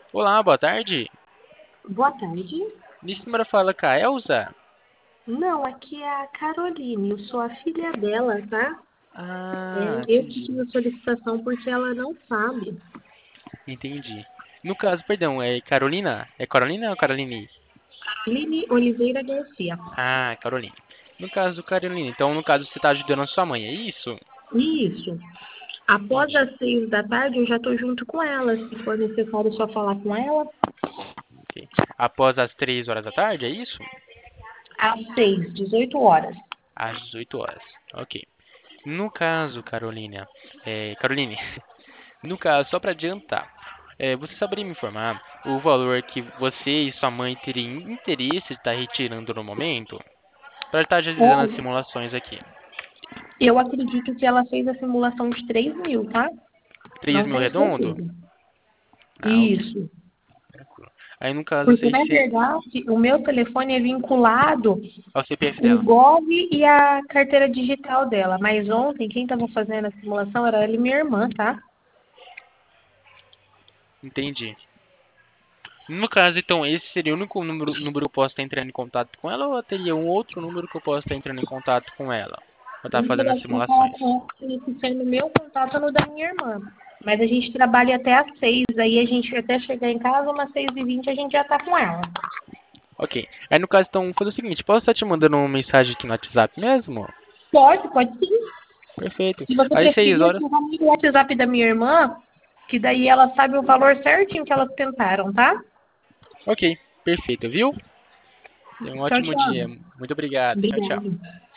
Olá, boa tarde. Boa tarde. Nesse número fala com a Elza. Não, aqui é a Caroline, eu sou a filha dela, tá? Ah, Eu entendi. fiz a solicitação porque ela não sabe. Entendi. No caso, perdão, é Carolina? É Carolina ou Caroline? Caroline Oliveira Garcia. Ah, Caroline. No caso, Carolina, então no caso você está ajudando a sua mãe, é isso? Isso. Após Entendi. as 6 da tarde, eu já estou junto com ela. Se for necessário só falar com ela. Ok. Após as 3 horas da tarde, é isso? Às 6, 18 horas. Às 18 horas. Ok. No caso, Carolina, Caroline, no caso, só para adiantar, você saberia me informar o valor que você e sua mãe teriam interesse de estar retirando no momento? Para estar agilizando as Olha, simulações aqui. eu acredito que ela fez a simulação de 3 mil, tá? 3 Não mil tenho redondo? certeza. Ah, ok. Isso. Tranquilo. Aí no caso, Porque, vocês na verdade, o meu telefone é vinculado ao CPF o dela. Gov e a carteira digital dela. Mas ontem, quem estava fazendo a simulação era ela e minha irmã, tá? Entendi. No caso, então, esse seria o único número que eu posso estar entrando em contato com ela ou eu teria um outro número que eu posso estar entrando em contato com ela? Para O estar fazendo número as aqui tá simulações. com esse sendo meu contato no da minha irmã. Mas a gente trabalha até às 6, aí a gente até chegar em casa, umas 6h20 a gente já tá com ela. Ok. Aí no caso, então, fazer o seguinte, posso estar te mandando uma mensagem aqui no WhatsApp mesmo? Pode sim. Perfeito. Se você Às 6 preferir, horas. você vai no WhatsApp da minha irmã, que daí ela sabe o valor certinho que elas tentaram, tá? Ok, perfeito, viu? Tenha um Tchau, ótimo dia. tchau. Muito obrigado. Tchau, tchau. Obrigada.